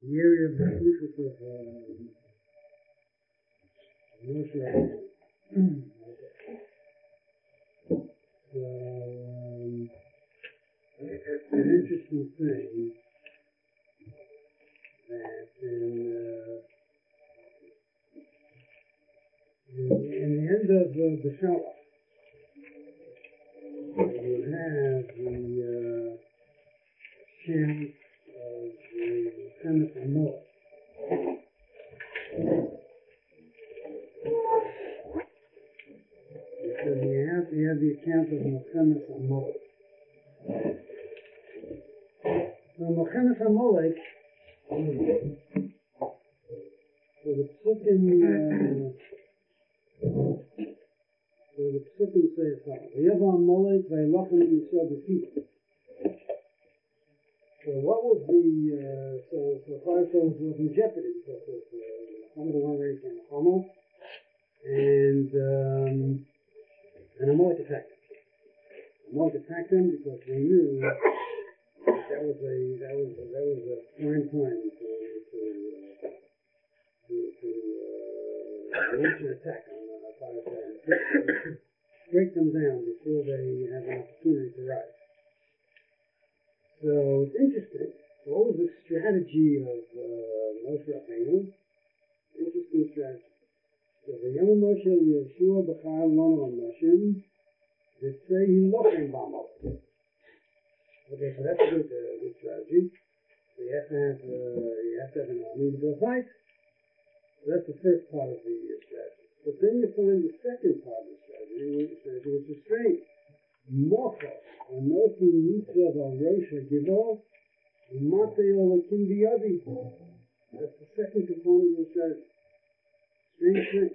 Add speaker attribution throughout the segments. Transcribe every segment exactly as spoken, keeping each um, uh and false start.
Speaker 1: the area of the Slichus of uh, Moshe Rabbeinu. So, um, it's an interesting thing that in, uh, in, in the end of uh, the Shalach, you have the uh, chant of the Senate of Moab. Because you have, you have the account of Melchemes Amalek. So Melchemes Amalek, so the Psukim, uh, so the Psukim say as follows: V'yava Amalek v'yelachem Yisrael b'fid. So what was the, uh, so, so Firestone was in jeopardy because of uh, some of the one race from Chama, and, um, and Amalek attacked him. Amalek attacked him because they knew that, that was a, that was a, that was a prime time to, to, uh, to, to, uh, launch an attack on uh, Firestone, break them down before they have an opportunity to rise. So it's interesting. What was the strategy of uh, Moshe Rabbeinu? Interesting strategy. So the young Moshe Yeshua B'chai Lano Moshe, they say he locking Bamo. Okay, so that's a good, uh, good strategy. So you have to have uh, you have to have an army to go fight. So that's the first part of the uh, strategy. But then you find the second part of the strategy, which is strange. Mocha, Anochi Mitzvah Al Rosh HaGivah, Matei Olakim Biyadi. That's the second component of the strategy. Strange thing.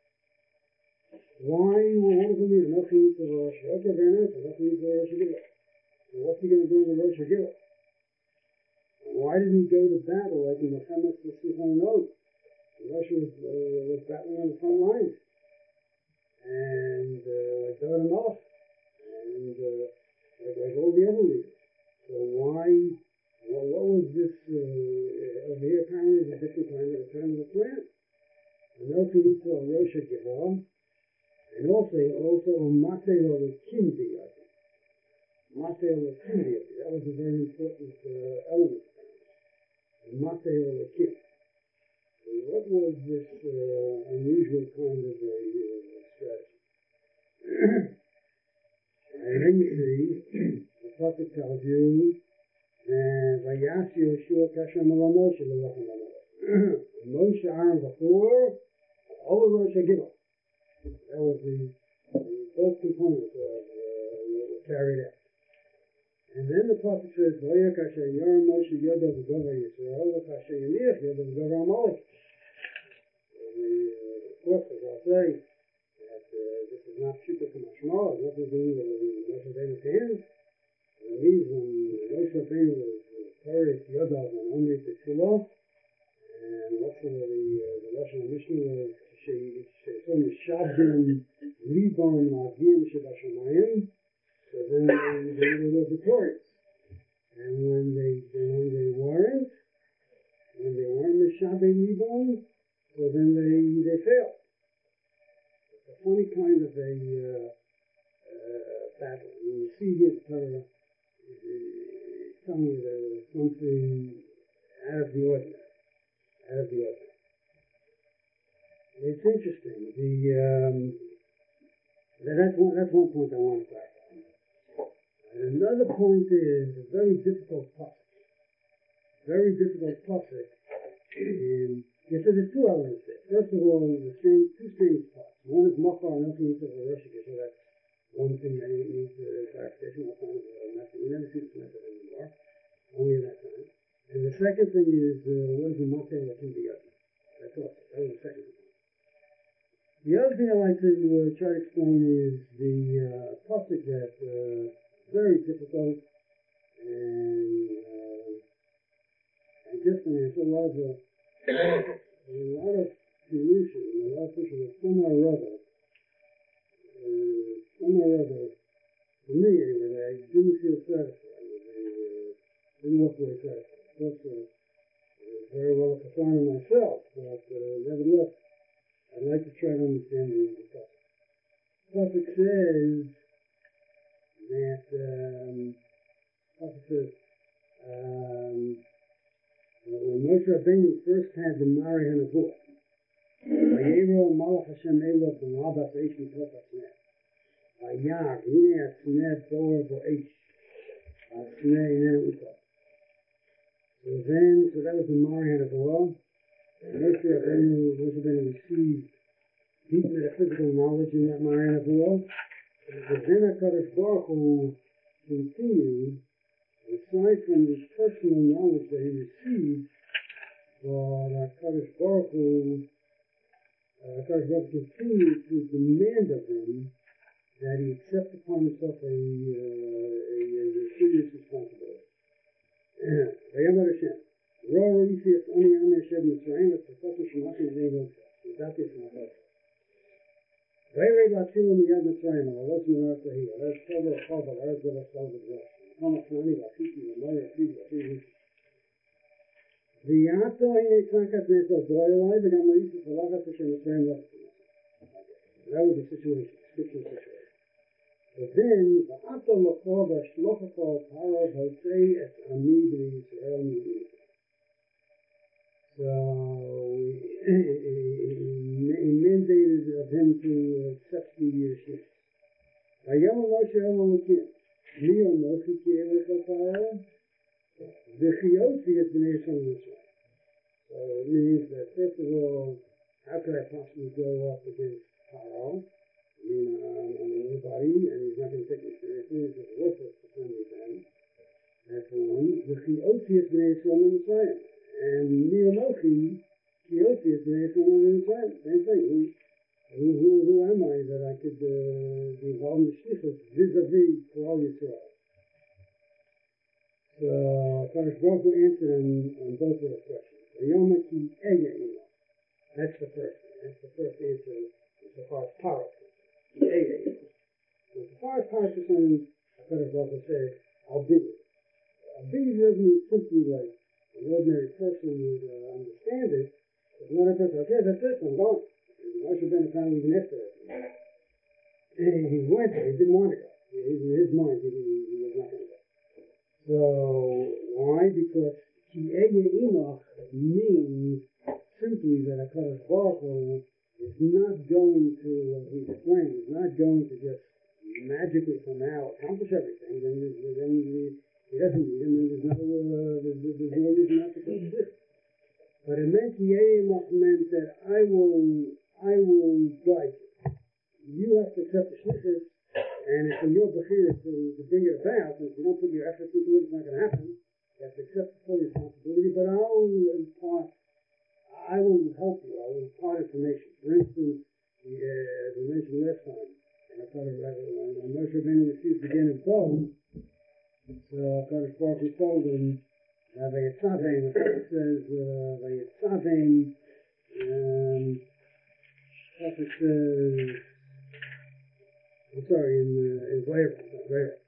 Speaker 1: Why? Well, what does it mean? Anochi Mitzvah Al Rosh? Okay, very nice. Anochi Mitzvah Al Rosh HaGivah. So what's he going to do in the Rosh HaGivah? Why didn't he go to battle like in the Hamas to Sichon Nog? Russia was, uh, was battling on the front lines. And uh, like David Melech. And uh, like, like all the other leaders. So why, well, what was this, uh, over here apparently is a different kind of a kind of a plan. And also Mitzvah Al Rosh HaGivah, and also, also Matei Olakim Biyadi. Matei Olakim Biyadi, that was a very important uh, element. Matei Olakim. So what was this uh, unusual kind of a uh, strategy? And then you see, the prophet tells you, Vayas Yoshua Kashem Ala Moshe L'Lachem Amalek. Moshe Aaron B'chor, all of Rosh HaGivah. That was the, the both components of uh, what were carried out. And then the prophet says, Vayah Kashem Yor Moshe Yodav V'Gover Yisrael, V'Kashem Yaniach Yodav V'Gover Amalek. And the, uh, of course, as I'll say, that uh, this is not Pshuta Kamashma, it's nothing to do with Moshe Rabbeinu's hands. It means when Moshe Rabbeinu was Torah Yodav and Omri Tefillah, and what's the, the, uh, the Lashon Mishnah was, She'esom Mishabdim Libon Ma'avim Shebashamayim, so then they, they were victorious. And when they, when they weren't, when they weren't Mishabdim Libon, so then they, they failed. It's a funny kind of a uh, uh, battle. When you see his Torah, it's telling you that it was something out of the ordinary. Out of the ordinary. It's interesting. The um, that's one that's one point I want to clarify. And another point is a very difficult topic. Very difficult topic. And yes, so there's two elements there. First of all, the strange, two strange parts. One is Machar and Elfin Yitzhak Roshik, so that's one thing that needs uh, clarification. What kind of uh, method? We never see this method anymore. Only in that time. And the second thing is uh, what is the Matei Lakim Biyadi? That's also that was the second thing. The other thing I'd like to uh, try to explain is the uh, pasuk that uh, very difficult and uh, and just there's a lot of uh, a lot of solution, a lot of solution that somehow or other, uh, somehow or other, for me anyway, I didn't feel satisfied with the, uh, didn't walk away satisfied. Of course, uh, little concerned myself, but uh, nevertheless, I'd like to try to understand the pasuk. The pasuk says that um, pasuk says um, when Moshe Rabbeinu first had the Mari Hanavur, Vayero Malach Hashem Eloh v'Rabas Eish Mitov HaSneh. Vayar Hine HaSneh Bor Bo'Eish HaSneh Inen Utov. So then, so that was the Mari Hanavur. Moshe Rabbeinu, Moshe Rabbeinu received deep metaphysical knowledge in that Mari Hanavur. But then HaKadosh Baruch Hu continued, aside from this personal knowledge that he received, but HaKadosh Baruch Hu, uh, HaKadosh Baruch Hu continued to demand of him that he accept upon himself a, uh, a, a serious responsibility. Vayamar Hashem, Ro Yisif Ani Ani Hashem Mitzrayim, as Professor Shemachim Zein Yosef, Zati Shemachim. Vayre Latzilu Miyad Mitzrayim, Alos Menar Tahi, Alos Tover Chava, Alos Vela Salva Dvosh, Kama Knani, Latiti, Lamoya, Fidi, Latiti, V'yato Hine Tzankat Neto Doyalai, V'gam Yisif Alachas Hashem Mitzrayim Lachim. That was the situation, scriptural situation. But then, V'ato L'chor V'ashlochako Paro Hosei Et Ami B'nei Yisrael Midi. So, he mandated of him to accept the shlichus. Vayama Moshe Elokim, Mi Anochi Ki Elecha Paro, V'chiyotzi Et B'nei Yisrael Mitzrayim. So it means that first of all, how could I possibly go up against Paro? I mean, um, I'm a nobody, and he's not going to take me seriously. He's just worthless to send me then. That's one. V'chiyotzi Et B'nei Yisrael Mitzrayim. And Neomochi, Kiyotzi is the same thing. Same thing. Who, who, who, who am I that I could uh, be involved in the shlichus vis-a-vis Klal Yisrael? So, Kadosh Baruch Hu answered on, on both of those questions. Vayoma ki eya imo. That's the first. That's the first answer so far as Paro. Ki eya imo. So as far as Paro is concerned, Kadosh Baruch Hu said, I'll be with you. I'll be with you doesn't mean simply like an ordinary person would uh, understand it. But another person, okay, that's it, I'm going. Moshe Rabbeinu found even after that. And he went there, he didn't want to go. In his mind, he, he was not going to go. So, why? Because Ki Eye Imach means simply that HaKadosh Baruch Hu is not going to, as we explained, is not going to just magically somehow accomplish everything. Then, then the He doesn't need him, and there's no, uh, there's, there's no reason not to exist. But it meant Yehemach meant that I will, I will guide you. You have to accept the shlichus, and it's in your bechira to, to bring it about. And if you don't put your efforts into it, it's not going to happen. You have to accept the full responsibility. But I'll impart, I will help you. I will impart information. For instance, the, uh, as we mentioned last time, and I thought it right when Moshe Rabbeinu received the Gen of Bo. So HaKadosh Baruch Hu told him, Vayetzavim, the prophet says, Vayetzavim, um, prophet says, I'm sorry, in, uh, in Vayera, Vayera,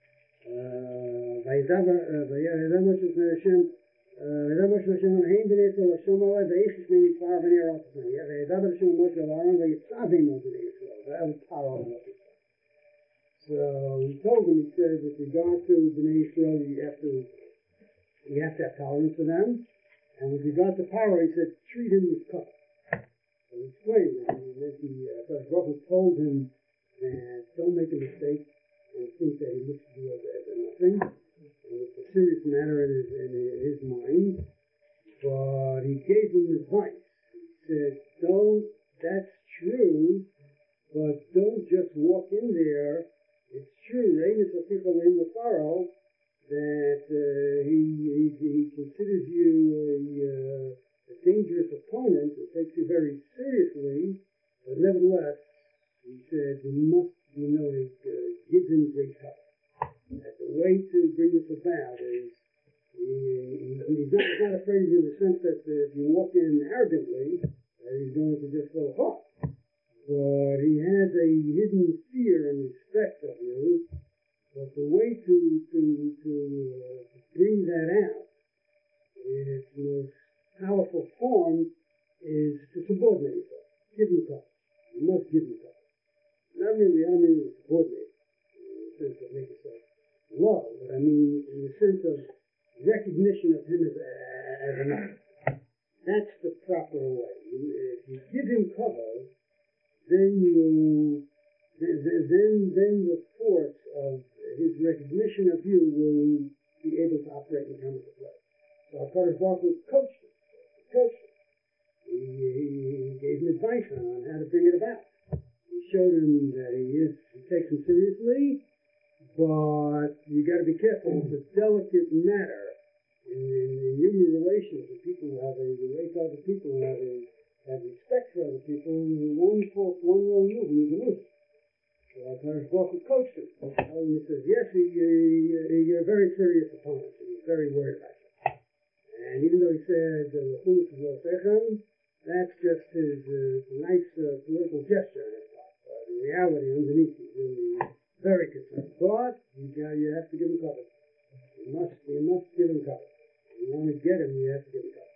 Speaker 1: Vayera Moshe Hashem, Vayera Moshe Hashem, Haim B'nei Yisrael, Hashem Alai, Vayichish B'nei Yisrael, B'nei Yisrael, Vayera Hashem Moshe Aaron, Vayetzavim B'nei Yisrael, that was Paro. So he told him, he said, with regard to B'nai Yisrael, you have to, you have to have tolerance for them. And with regard to Paro, he said, treat him with cup. So he explained that he meant the, uh, Baruch Hu told him that don't make a mistake and think that he looks to do as, as nothing. And it's a serious matter in his, in his mind. But he gave him advice. He said, don't, that's true, but don't just walk in there. It's true, Reines Afichol in the Pharaoh, that uh, he, he he considers you a, uh, a dangerous opponent and takes you very seriously, but nevertheless, he said, you must, you know, uh, give him great help. That the way to bring this about is, he, he, he's, not, he's not afraid in the sense that uh, if you walk in arrogantly, that he's going to just fall apart. But he has a hidden fear and respect of you. But the way to to to, uh, to bring that out in its most powerful proper form is to subordinate yourself. Give him cover. You must give him cover. Not really, I don't mean to subordinate in the sense of make yourself low, but I mean in the sense of recognition of him as, a, as another. That's the proper way. If you give him cover, then you, then, then, then the force of his recognition of you will be able to operate and come into play. So HaKadosh Baruch Hu coached him. He coached him. He, he gave him advice on how to bring it about. He showed him that he is, he takes him seriously, but you got to be careful. It's a delicate matter in, in, in human relations with people who have a relate to other people and have a have respect for other people. One false, one wrong move, and you can lose. So HaKadosh Baruch Hu coached him. And he says, yes, he, he, you're a very serious opponent, and he's very worried about you. And even though he said, that's just his uh, nice uh, political gesture on his part. Uh, the reality underneath is really very concerned. But you, got, you have to give him cover. You must, you must give him cover. If you want to get him, you have to give him cover.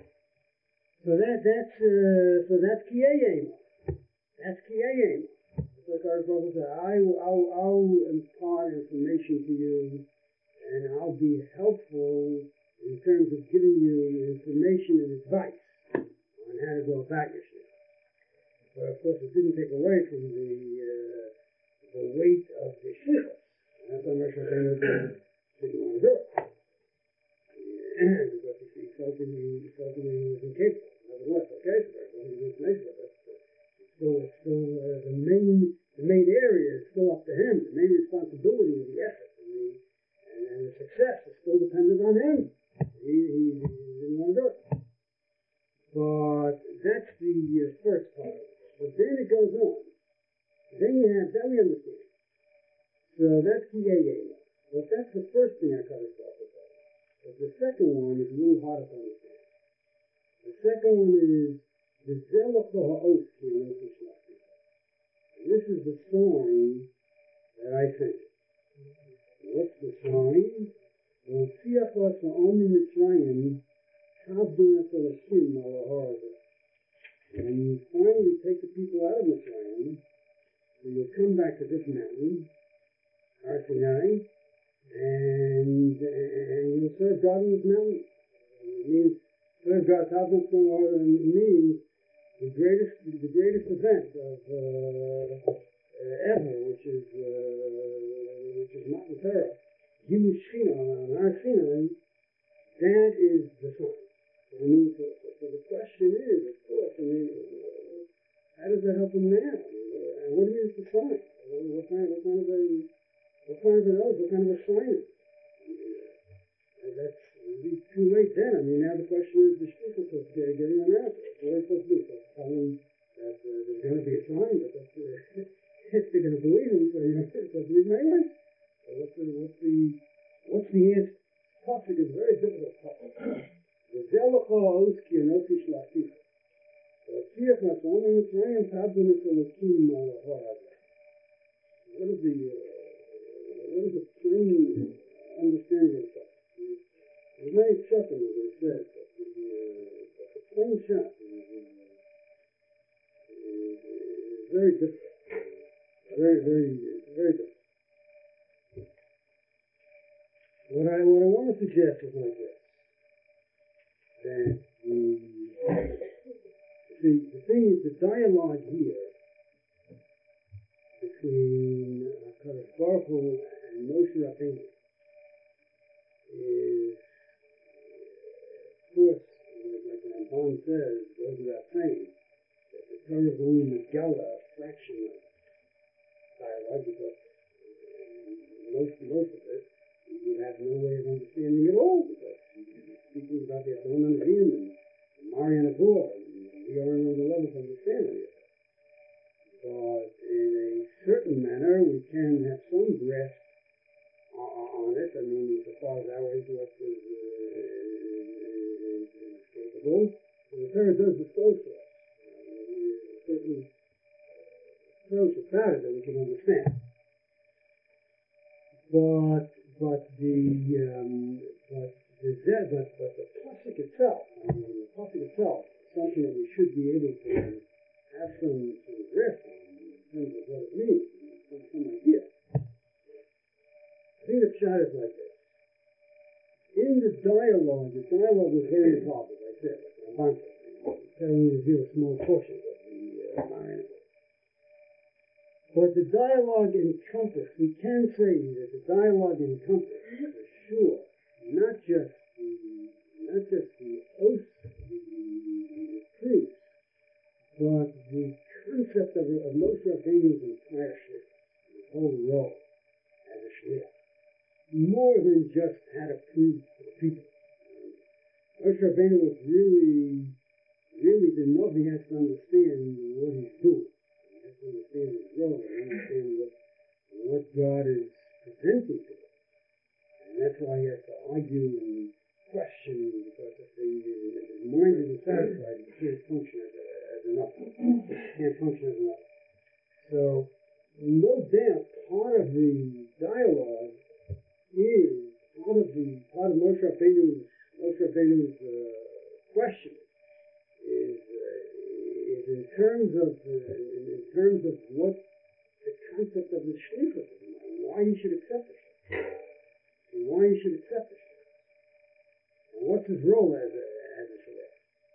Speaker 1: So that that's uh, so that's Kiyayema. That's Kiyayema. So God said, I will I'll, I'll impart information to you, and I'll be helpful in terms of giving you information and advice on how to go about your shit. But of course, it didn't take away from the uh, the weight of the shlichus. That's how much I didn't want to do it. Because he felt that he felt that he was incapable. Nevertheless, okay, so there's only information, but that's uh, still, it's still uh, the main the main area is still up to him. The main responsibility of the effort and the and, and the success is still dependent on him. He, he, he didn't want to do it. But that's the uh, first part of it. But then it goes on. Then you have, then we understand. So that's the A A. But that's the first thing I cut us off with. But the second one is a little harder to understand. The second one is the Zelach Ha'os Kiyotis Lachti. And this is the sign that I think. What's the sign? When Siachos Ha'omi Mitzrayim Chavdun Esolashim Malaharaza. When you finally take the people out of Mitzrayim, and you'll come back to this mountain, Har Sinai, and, and you'll serve God on this mountain. It means serve God. Chavdun Esolashim means the greatest, the greatest event of uh, uh, ever, which is uh, which is Matan Torah. Gilui Shechina on Har Sinai. That is the sign. I mean, so, so the question is, of course, I mean, how does that help him now? And what is the sign? What kind, what kind of a, what kind of an oath? What kind of a sign is it? And that's it'd be too late then. I mean, now the question is, the shlichus of getting an answer. What are they supposed to do? So tell them that uh, there's going to be a sign, but that's, uh, if they're going to believe him, so you know, they're supposed to believe him anyway. So what's the, what's the, what's the answer? Topic is very difficult topic. The Zelach Ha'os Kiyotis Lachti. So Siachos Ha'omi Mitzrayim Chavdun Esolashim Malaharaza. What is the uh, what is the plain understanding of that? There's many pshatim as I said, but the, uh, but the plain pshat is, uh, is, is very difficult. Very, very, very difficult. What I what I want to suggest is like this. That the, see, the thing is, the dialogue here between HaKadosh Baruch Hu and Moshe Rabbeinu is, of course, like Ramban says, goes without saying, that the Torah is only Megala, a fraction of dialogue, because most, most of it you have no way of understanding at all, because speaking about the Adon Anavim and Marian Abur, and we are on the level to understand any of that. But in a certain manner, we can have some grasp on it. I mean, as far as our intellect is, uh, is, is capable, and the Torah does disclose to us uh, a certain approach about it that we can understand. But but the um, but the Zeh, but, but the pasuk itself, I mean, the pasuk itself is something that we should be able to have some, some grasp on in terms of what it means, some, some idea. I think the shot is like this. In the dialogue, the dialogue was very involved, as I said, like Ramban said, telling you to do a small portion of the uh, Maran. But the dialogue encompassed, we can say that the dialogue encompassed, for sure, not just the, not just the oaths, the, the proofs, but the concept of, of Moshe Rabbeinu's entire shliach, his whole role as a shliach, more than just how to prove to the people. Moshe Rabbeinu was really, really the Novi has to understand what he's doing. He has to understand his role and understand what, what God is presenting to him. And that's why he has to argue and question, because if, the, if his mind isn't satisfied, he can't function as, a, as enough. He can't function as enough. So, no doubt, part of the dialogue is, part of the, part of Moshe Rabbeinu's, Moshe Rabbeinu's uh, question is, uh, is in terms of, uh, in, in terms of what the concept of the shlichut is, and why he should accept it, and why he should accept it, and what's his role as a, as a shliach.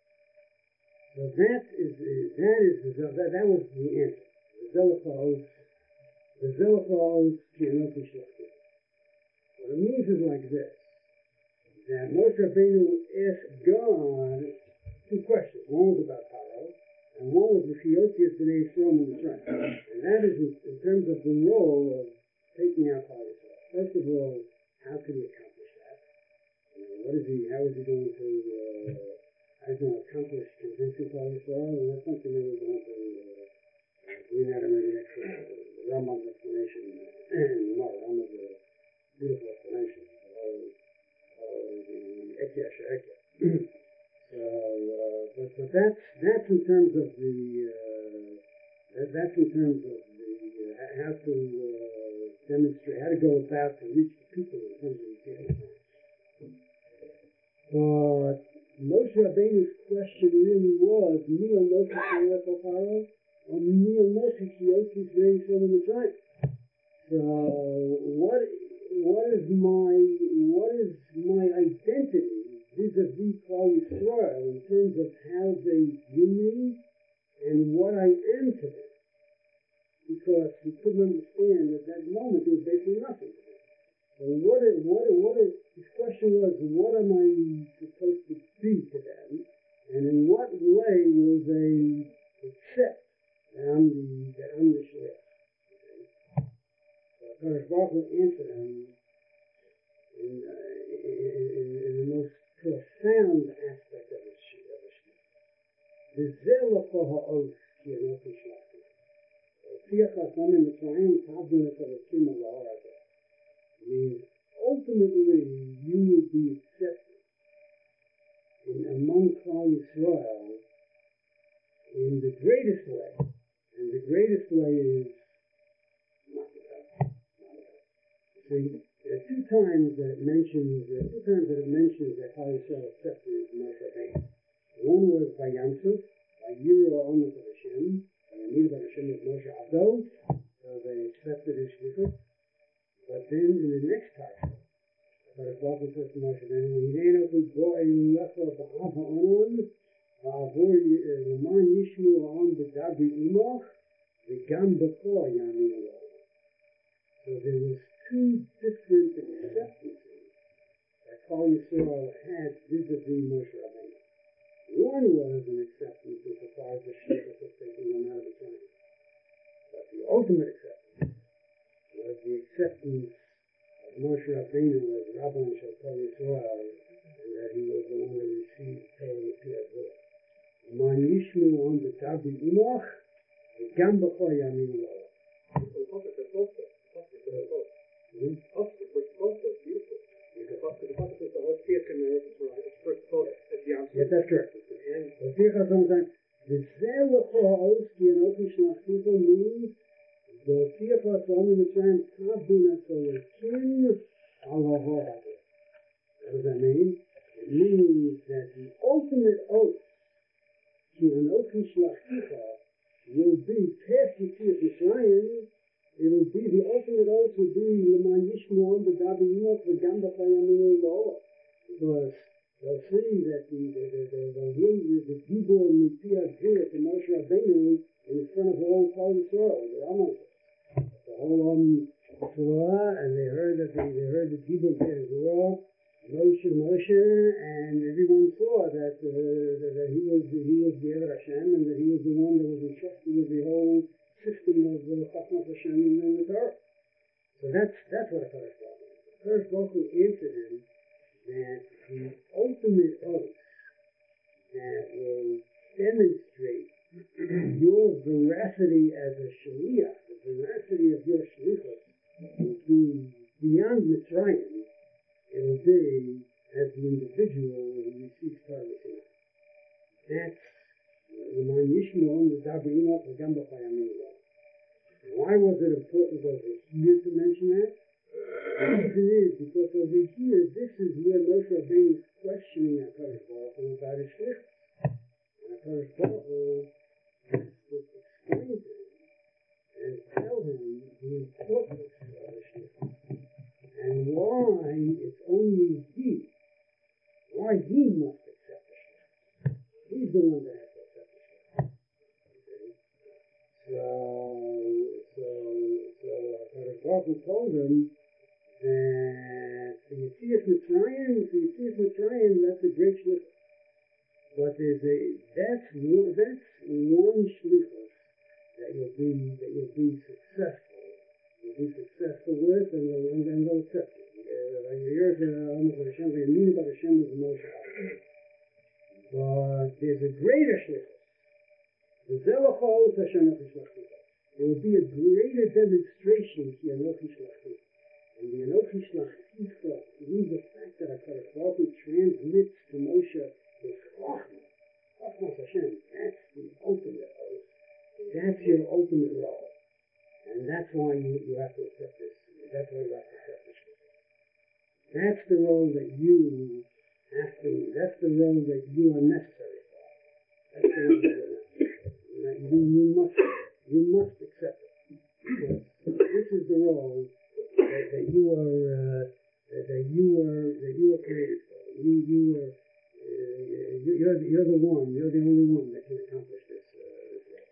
Speaker 1: So that is, that is, that, that was the answer. The Zelachos, the Zelachos cannot be shlichut. What it means is like this, that Moshe Rabbeinu asked God two questions. One was about Paro, and one was the Chiyotzias B'nai Yisrael in Mitzrayim. And that is in, in terms of the role of taking out Klal Yisrael. First of all, how can he accomplish that? You know, what is he, how is he going to, uh, how is he going to accomplish convincing Klal Yisrael? And that's something that we're going to uh, bring out in the next uh, Rambam's explanation. No, Rambam's a beautiful explanation. Ekya, Ekya. So, uh, but, but that's, that's in terms of the, uh, that, that's in terms of the, uh, how to uh, demonstrate, how to go about to reach the people in terms of the Yitzhak. But Moshe Rabbeinu's question really was, Mi Anochi Shaliach Paro, or Mi Anochi Chiyotzias B'nai Yisrael in Mitzrayim. So, what, what is my, what is my identity vis-a-vis Klal Yisrael in terms of how they view me and what I am to them? Because he couldn't understand at that moment there was basically nothing to them. So what is, what, what is, his question was, what am I supposed to be to them? And in what way will they accept that I'm the, that I'm the shliach? So Kadosh Baruch Hu answered him in, uh, in, in, in the most profound aspect of his shliach. The Zelachah ha'oth ki anochi shlachti. Tziach ha'atam in Mitzrayim tavdunas alokim al ha'arazah. Means ultimately you will be accepted in among Klal Yisrael in the greatest way, and the greatest way is not without, not without. See, there are two times that it mentions, there are two times that it mentions that Klal Yisrael accepted Moshe Rabbeinu. One was by Yamsuf, by Yiro Omet of Hashem, by Yamid of Hashem of Moshe Abdo, so they accepted his shlichut. But then in the next part, Kadosh Baruch Hu says to Moshe Rabbeinu, "Hinenu go'im lecha ba'ava onon, ba'avur l'man yishmu ha'am b'dabri imach, v'gam b'cho yamin lo." So there was two different acceptances that Klal Yisrael had vis-a-vis Moshe Rabbeinu. One was an acceptance which requires the shlichut of taking them out of the time. But the ultimate acceptance was the acceptance of Moshe Rabbeinu as Rabban Shel Klal Yisrael, and that he was the one that received Torah L'Pi Hazor. Man yishmu on the Tabri Imach, v'gam b'cho yamin lo. Yes, that's correct. And the Zelachah ha'oth ki anochi shlachti means the Tziach ha'atam in Mitzrayim tavdunas alokim al ha'arazah. What does that mean? It means that the ultimate oath to an Anochi Shlachticha will be past Yetzias Mitzrayim. It'll be the ultimate oath will be L'man Yishmor B'Daber Yimot V'Gam B'Chai Yaminu Lo. Because they'll see that the the the the the the, the Dibur Mitzia Zir to Moshe Rabbeinu in front of the whole Klal Yisrael, the Rambam, the whole um Torah, and they heard that they, they heard the Dibur Zir, Moshe Moshe, and everyone saw that, uh, that that he was he was the Eved Hashem, and that he was the one that was entrusted with the whole system of the Chachmas Hashem and the Torah. So that's that's what a Kadosh Baruch Hu. The Kadosh Baruch Hu answered him that the ultimate oath that will demonstrate your veracity as a shaliach, the veracity of your shalichut, will be beyond Mitzrayim. It will be as the individual who receives Torah Sinai. That's the Man Yishmor the Daber Yimot V'Gam B'Chai Yaminu Lo. Why was it important over here to mention that? The reason is because over here, this is where Moshe Rabbeinu is questioning HaKadosh Baruch Hu about his shlichus. And HaKadosh Baruch Hu has to explain to him and tell him the importance of his shlichus and why it's only he, why he must accept the shlichus. He's the one that has to accept the shlichus. Okay? So, so, so HaKadosh Baruch Hu told him that for Yetzias Mitzrayim, for Yetzias Mitzrayim, that's a great shlichus. But there's a that's one that's one shlichus that you'll be that you'll be successful. You'll be successful with, and they'll and then they'll accept you. You're almost like Hashem, you mean about Hashem with Moshe. But there's a greater shlichus. The Zelachos Hashem Anochi Shlachticha. There will be a greater demonstration to Anochi Shlachticha. And the Anochi Shlachticha means the fact that HaKadosh Baruch Hu transmits to Moshe his Chachma, Chachmas Hashem. That's the ultimate oath. That's your ultimate role. And that's why you, you have to accept this. That's why you have to accept this. That's the role that you have to, that's the role that you are necessary for. That's the role that you are necessary. That you, you must, you must accept it. Because this is the role that, that you are, uh, that you are, that you are created for. You, you are, uh, you're, you're the one, you're the only one that can accomplish this, uh, this role.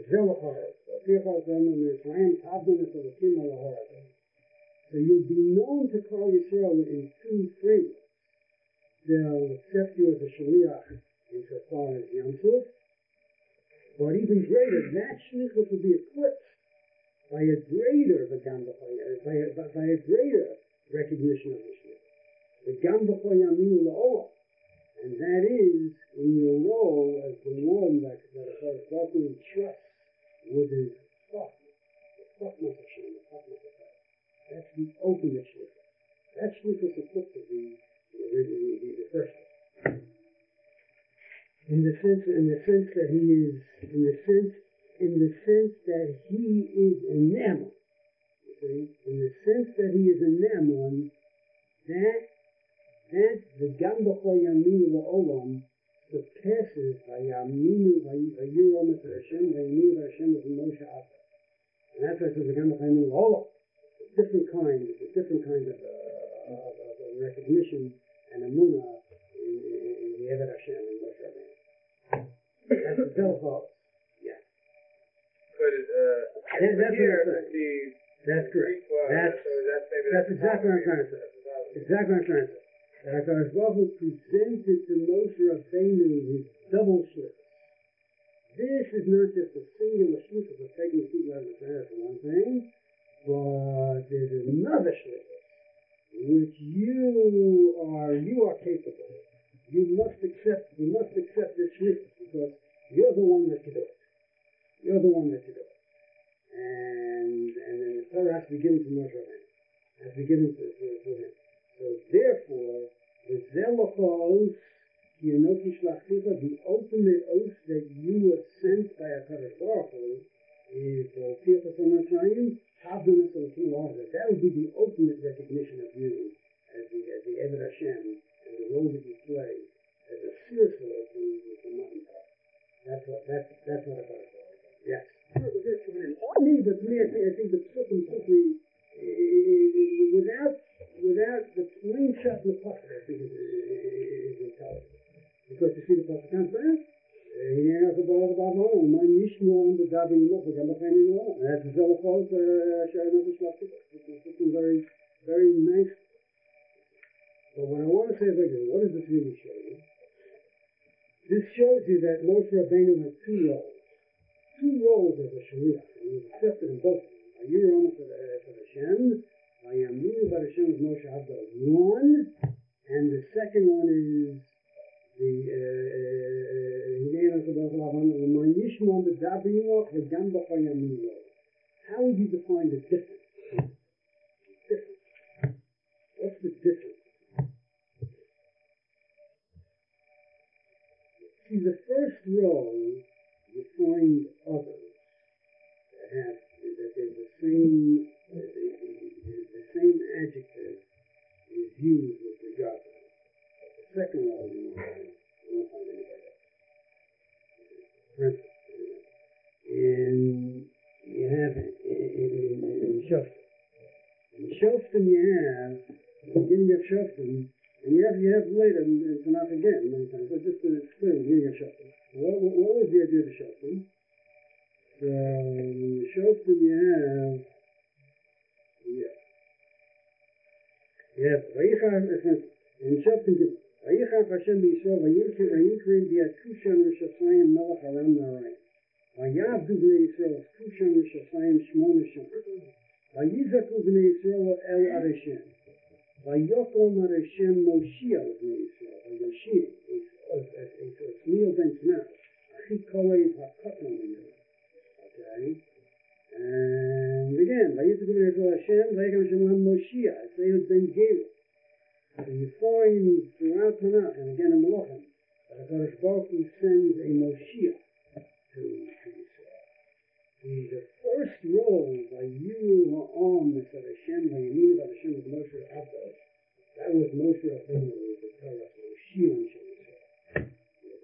Speaker 1: So you'll be known to Klal Yisrael in two frameworks. They'll accept you as a shaliach insofar as Yom Tov, but even greater, that shlichus will be eclipsed by a greater v'gam b'chai, by a, by a greater recognition of the shlichus. The Gam B'Chai Yaminu Lo, and that is in your role as the one that that HaKadosh Baruch Hu entrusts with his Chachma, the Chachmas Hashem, the Chachmas Hashem. That's the ultimate shlichus. That shlichus eclipses the the, the, the, the first one. In the sense, in the sense that he is, in the sense, in the sense that he is enamored. You see, in the sense that he is enamored, that that the Gam B'Chai Yaminu L'Olam surpasses Vayaminu Vayiro Mitzvah Hashem Vayaminu Hashem with Moshe Abba. And that's why it says the Gam B'Chai Yaminu L'Olam. It's a different kind, it's a different kind of, uh, of, of, of recognition and emunah in, in, in the Eved Hashem and Moshe Rabbeinu. That's the Zelachos. Yeah.
Speaker 2: But uh,
Speaker 1: that, that's
Speaker 2: here,
Speaker 1: what I'm saying.
Speaker 2: the,
Speaker 1: that's correct.
Speaker 2: Well,
Speaker 1: that's,
Speaker 2: so that's, maybe
Speaker 1: that's
Speaker 2: that's
Speaker 1: exactly what I'm trying to say. Exactly what I'm trying to say. That HaKadosh Baruch Hu presented to Moshe Rabbeinu his double shlichus. This is not just a singular shlichus of taking people out of the prayer for one thing, but there's another shlichus which you are you are capable of. You must accept you must accept this shlichus because you're the one that can do it. You're the one that can do it. And and then the Torah has to be given to Moshe Rabbeinu. Has to be given to, to, to him. So therefore, the Zelachos, the Anochi Shlachticha, the ultimate oath that you were sent by HaKadosh Baruch Hu is the Tirchas HaMatzayim, Havdanas HaLakim Lahazah. That would be the ultimate recognition of you as the, as the Eved Hashem That's, that's what I thought. Yes. To me, but to me, I think, I think the Psukim simply, uh, without, without the plain shot in the pocket, I think is, is intelligent. Because you see the Pasuk comes back, here at the bottom of the Bible, my Yishmo on the Davi Yimot, the Gambachain Yimot. And that's the Zelachos, Sharon of the Shlachtik. It's very, very nice. But what I want to say is, like, what does this really show you? This shows you that Moshe Rabbeinu had two roles. Two roles as a Shaliach, and he was accepted in both of them. Are you on for the for Hashem? I am moving by Hashem of Moshe Abdo. One, and the second one is the Hinei How would you define the difference? Difference. What's the difference? See, the first role, you find others that have that there's the same the, the, the same adjective is used with regard to them. The second role you find, you won't find anybody else. And you have in, in, in Shoftim. In Shoftim you have the beginning of Shoftim, and you have you have later in Tanakh again many times. So just to explain the beginning of Shoftim. What, what, what was the idea of the Shoftim? So in the Shoftim you have yeah. You have Vayichar in Shoftim Vayichar Hashem Yisrael Vayikri Vayikri B'yad Kushan Rishasayim Melech Aram Narayim. Vayavdu B'nei Yisrael Kushan Rishasayim Shmona Shana. Vayizaku B'nei Yisrael El Areshem. Vayokom Areshem Moshiach B'nei Yisrael. Vayoshim. It's Neil Ben Tanakh. Achi Kolev HaKatan B'nei. Okay? And again, Vayizaku B'nei Yisrael Hashem. Vayokom Areshem Moshiach. It's Neil Ben Gilad. So you find throughout Tanakh, and again in Malachim, that HaKadosh Baruch Hu sends a Moshiach to Yisrael. The first role by you on the Hashem, by Yamin by Hashem with Moshe Abdo, that was Moshe Rabbeinu, the Torah, Moshiach and Yisrael.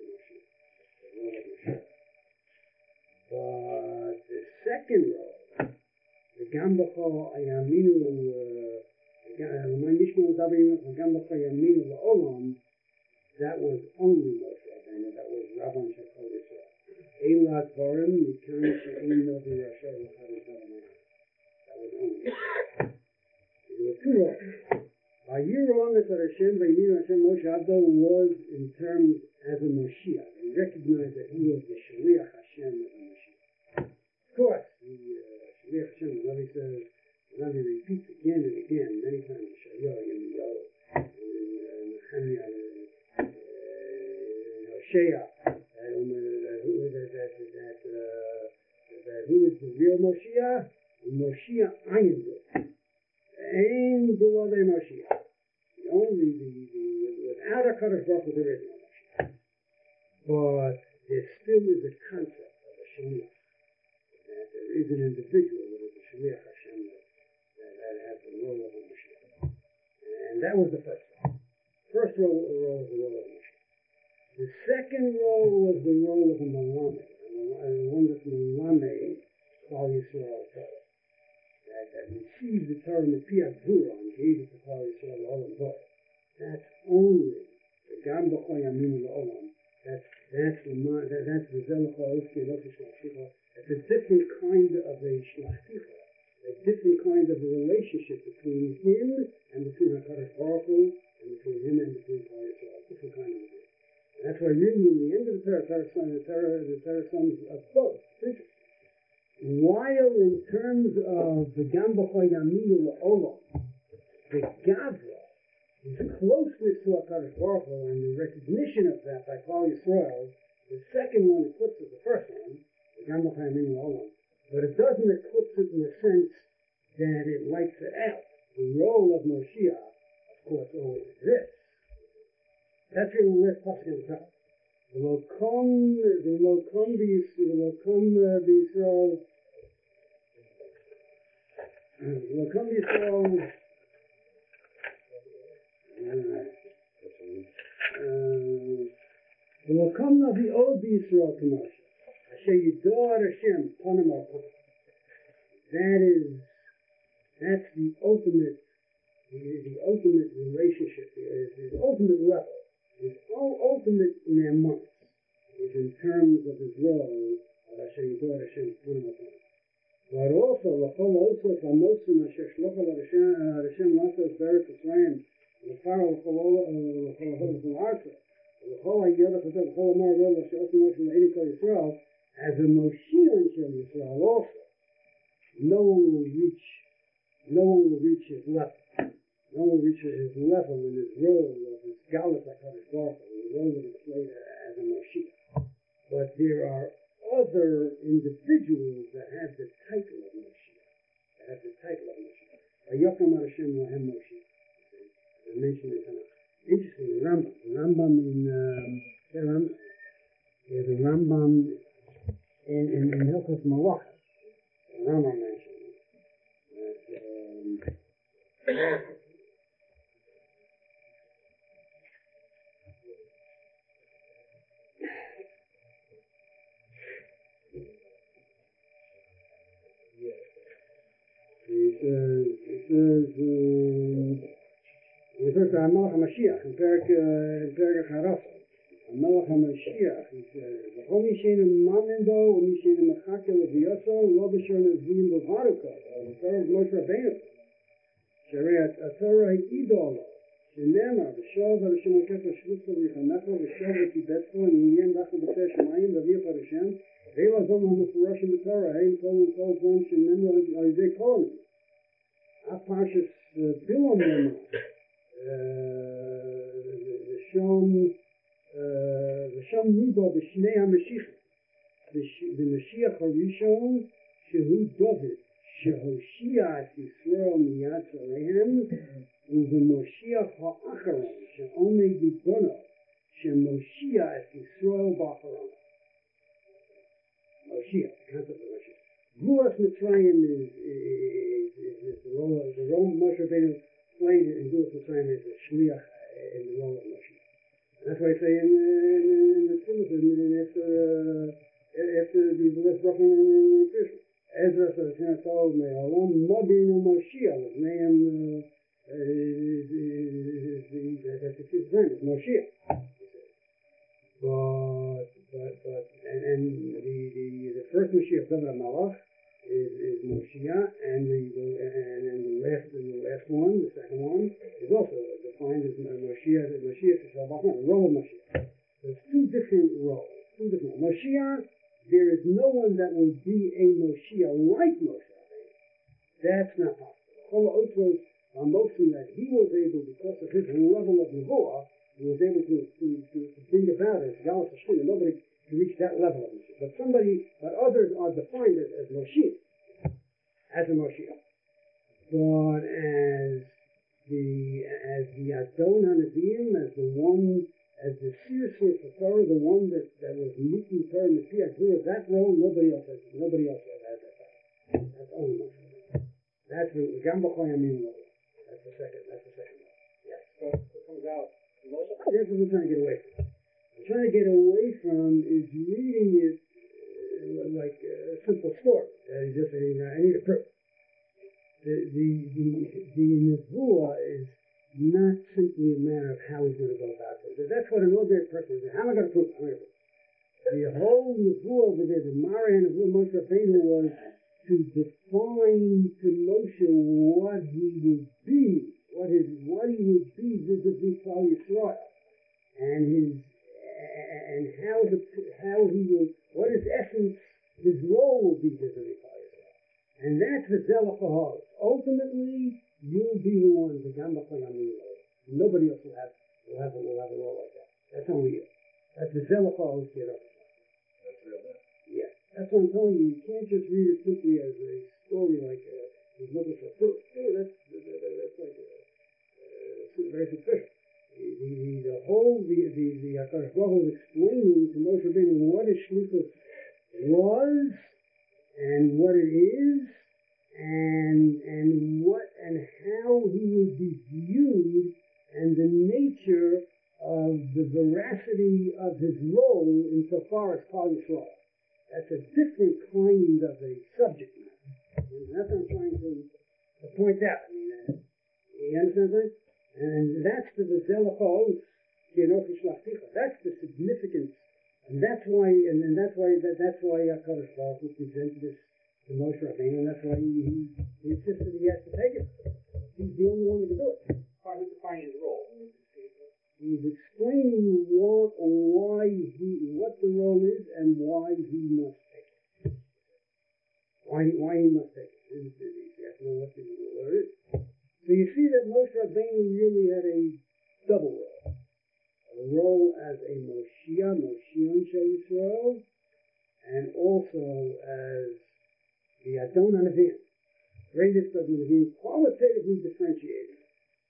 Speaker 1: But the second role, the Gambacha Ayaminu, my Mishma Zabim, the Gambacha Ayaminu La'olam, that was only Moshe Rabbeinu, that was Rabban Shachol Yisrael. Eilat Varim, Yikan She'ein Novi Rasha L'chadis Varim. That was only. There were two roles. By year long as Hashem, Vayimin Hashem Moshe Abdo was in terms as a Moshiach. He recognized that he was the Shaliach Hashem as a Moshiach. Of course, the uh, Shaliach Hashem, the Navi says, the Navi repeats again and again, many times, Yeshayahu, Yirmiyahu, and Nehemiah, and Hosea. Um, uh, who, that, that, that, uh, that who is the real Moshiach? Moshiach Ayin Dor. Ain Dor de Moshiach. The only, the, the, without a Kadosh Baruch Hu, there is no Moshiach. But there still is a concept of a Shaliach. That there is an individual that is a Shaliach Hashem that, that, that has the role of a Moshiach. And that was the first role. First role, role was the role of a Moshiach. The second role was the role of a Malamed, and one that's Malamed, Klal Yisrael Torah, that, that received the Torah in the Piyat Zura and gave it to Klal Yisrael Olam Boy. That's only the Gam B'choy Yamin L'Olam. That's that's the that, that's the Zelach Ha'oski and Ofi Shlachticha. It's a different kind of a Shlachticha, a different kind of a relationship between him and between HaKadosh Baruch Hu, and between him and between Klal Yisrael. Different kind of a That's why really in the end of the Torah, the Torah, the Torah sums of both. It's interesting. While in terms of the Gam B'choy Yamin L'Olam, the Gavra, his closeness to HaKadosh Baruch Hu and the recognition of that by Klal Yisrael, the second one eclipses the first one, the Gam B'choy Yamin L'Olam, but it doesn't eclipse it in the sense that it wipes it out. The role of Moshiach, of course, always exists. That's your last pasuk in the top. The Lokom, the Lokom, the Lokom B'Yisrael, the Lokom B'Yisrael, the Lokom Navi'od B'Yisrael K'Moshe. Asher Yidor Hashem Panim Al Panim. That is, that's the ultimate, the, the ultimate relationship, the, the ultimate level, the ultimate namas is in terms of his role of Asher Yidor Hashem Panim Al Panim. But also, L'chol also Chamosim Asher Shlochal Hashem Lasos Beretz Yisrael L'charo L'chol L'chol Arza L'chol HaYodach HaTov L'chol Amar Rov L'Asher Osim Moshe L'Eini Kol Yisrael as a Moshiach in Shem Yisrael also. No one will reach, no one will reach his level. No one will reach his level in his role of his Galus HaKadosh Baruch Hu, the role that is played as a Moshiach. But there are other individuals that have the title of Moshiach, that have the title of Moshiach. Vayokam Hashem Lahem Moshiach. As I mentioned in Tanakh. Interesting, the Rambam. The Rambam in, um, the Rambam, yeah, the Rambam in, in, in Hilchos Malachos. The Rambam mentioned that, um, He says, he says, um, he refers to Hamelach HaMashiach in Perek, uh, in Perek HaRasa. Hamelach HaMashiach, he says, V'chol mi she'einu mamin bo, u'mi she'einu mechakel leviyoso, lo b'shor nezvim b'varuka, the Torah of Moshe Rabbeinu. Sherei HaTorah hi'ido lo, she'nemar, v'shor v'Hashem HaKefer shluchto v'yichanecho, v'shor v'tibetcho, v'yinyen dacho b'teh shemayim, v'viyach HaRashem, ואלה זום המפורשים בתורה, הם כל כל זמן שנאמרו על ידי כהנים. אף פרשת בילום נאמר, ושם ניבו בשני המשיחים. במשיח הראשון שהוא דוד, שהושיע את ישראל מיד צוריהם, ובמשיח האחרון, שעומד בגונו, שמושיע את ישראל באחרון. Moshiach, the concept of Moshiach. Gulas Mitzrayim is, is, is, is the role of, the role Moshe Rabbeinu played in Gulas Mitzrayim is a shliach in the role of Moshiach. And that's why I say in, in, in the Tzilut, and after, uh, after the last bracha in Krishna. Ezra says, you know, told me, Olam Modin Moshiach, his name, uh, is, is, that's his name, it's Moshiach. But, but, but, and, and the, the, the first Moshiach, David HaMelech, is, is Moshiach, and the, the, and, and the last, and the last one, the second one, is also defined as Moshiach, Moshiach is the role of Moshiach. There's two different roles, two different roles. Moshiach, there is no one that will be a Moshiach like Moshe. That's not possible. Chol Otros, Amosim, that he was able, because of his level of Nebuah, he was able to, to, to, to bring about it, Galus Hashem, and nobody can reach that level of Moshiach. But somebody, but others are defined as, as Moshiach, as a Moshiach. But as the, as the Adon HaNeviim, as the one, as the Seer Sefer Torah, the one that, that was meeting Torah in the Piyah Gvura, that role, nobody else has, nobody else has that title. That's only Moshe. That's the Gam B'Choyamim level. That's the second, that's the second level. Yes. So it comes out. That's what I'm trying to get away from. I'm trying to get away from is reading it uh, like a simple story. Uh, just I need, I need a proof. The the the the nevuah is not simply a matter of how he's going to go about it. That's what an ordinary person is. How am I going to prove? How am I going to prove? The whole nevuah over there, the Mara and nevuah Moshe Rabbeinu was to define to Moshe what he would be. What his what he would be vis-a-vis Klal Yisrael, and his and how the how he will what his essence, his role will be vis-a-vis Klal Yisrael, and that's the Zelach HaHor. Ultimately, you'll be the one, the Gam B'Choyamim. Nobody else will have will have will have a role like that. That's only you. That's the Zelach HaHor. Get over. That's real. Yeah, that's what I'm telling you. You can't just read it simply as a story like uh, he's looking for proof. Oh, that's that's like. A, very superficial. The, the, the whole, the, the, the HaKadosh Baruch Hu was explaining to Moshe Rabbeinu what his shlichus was, and what it is, and, and what, and how he would be viewed, and the nature of the veracity of his role insofar as Klal Yisrael. That's a different kind of a subject matter. And that's what I'm trying to, to point out. I mean, uh, you understand that? And that's the Zelachos, that's the significance. And that's why, and, and that's why, that, that's why HaKadosh Baruch Hu presented this to Moshe Rabbeinu, and that's why he, he, he insisted he has to take it. He's the only one that can do it.
Speaker 3: Part of defining his role.
Speaker 1: He's explaining what, why he, what the role is, and why he must take it. Why, why he must take it. He has to know what the role is. So you see that Moshe Rabbeinu really had a double role. A role as a Moshiach, Moshiach Shel Yisrael, and also as the Adon HaNevi'im, greatest of the Nevi'im, qualitatively differentiated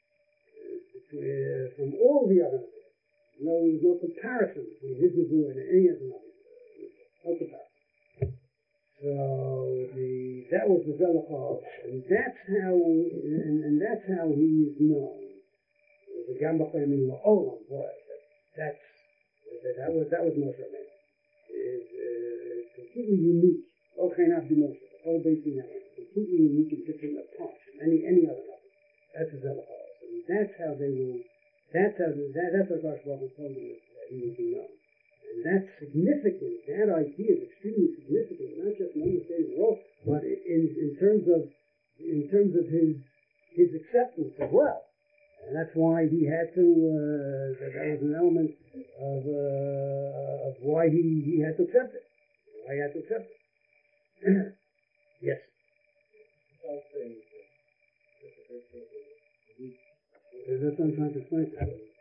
Speaker 1: uh, from all the other Nevi'im. No, there's no comparison between his Nevuah and any other Nevi'im. No comparison. So the that was the Zelachos, and that's how and, and that's how he is known. The Gambachem in La'olam, boy, that's that, that was that was Moshe Rabbeinu. Is uh, completely unique. Okay, not the Moshe. The whole Beit Network, completely unique and different apart from any any other Nevi'im. That's the Zelachos, and that's how they will. That's how that, that's what Gosh Baruch told them that he would be known. And that's significant. That idea is extremely significant, not just in understanding the role, but in, in terms of in terms of his his acceptance as well. And that's why he had to. Uh, that, that was an element of uh, of why he, he had to accept it. Why he had to accept it. Yes. That's what I'm trying to explain.